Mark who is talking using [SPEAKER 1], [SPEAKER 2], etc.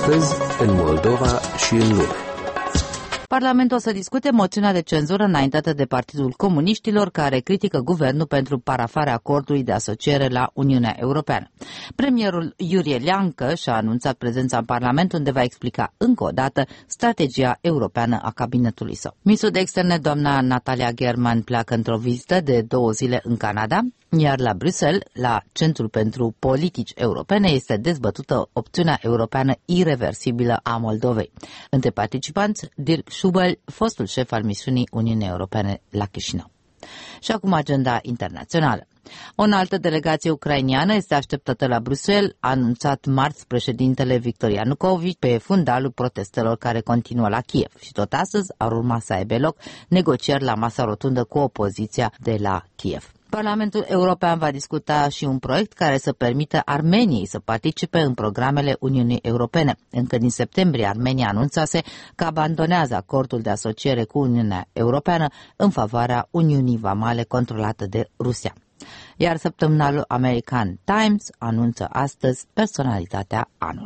[SPEAKER 1] Astăzi, în Moldova și în lume.
[SPEAKER 2] Parlamentul o să discute moțiunea de cenzură înaintată de Partidul Comuniștilor, care critică guvernul pentru parafarea acordului de asociere la Uniunea Europeană. Premierul Iurie Leancă și-a anunțat prezența în Parlament, unde va explica încă o dată strategia europeană a cabinetului său. Ministrul de Externe, doamna Natalia German, pleacă într-o vizită de 2 zile în Canada, iar la Bruxelles, la Centrul pentru Politici Europene, este dezbătută opțiunea europeană ireversibilă a Moldovei. Între participanți, Dirk Schubel, fostul șef al misiunii Uniunii Europene la Chișinău. Și acum agenda internațională. O altă delegație ucrainiană este așteptată la Bruxelles, a anunțat marți președintele Victor Ianukovici pe fundalul protestelor care continuă la Kiev. Și tot astăzi ar urma să aibă loc negocieri la masa rotundă cu opoziția de la Kiev. Parlamentul European va discuta și un proiect care să permită Armeniei să participe în programele Uniunii Europene. Încă din septembrie, Armenia anunțase că abandonează acordul de asociere cu Uniunea Europeană în favoarea Uniunii Vamale controlată de Rusia. Iar săptămânalul American Times anunță astăzi personalitatea anului.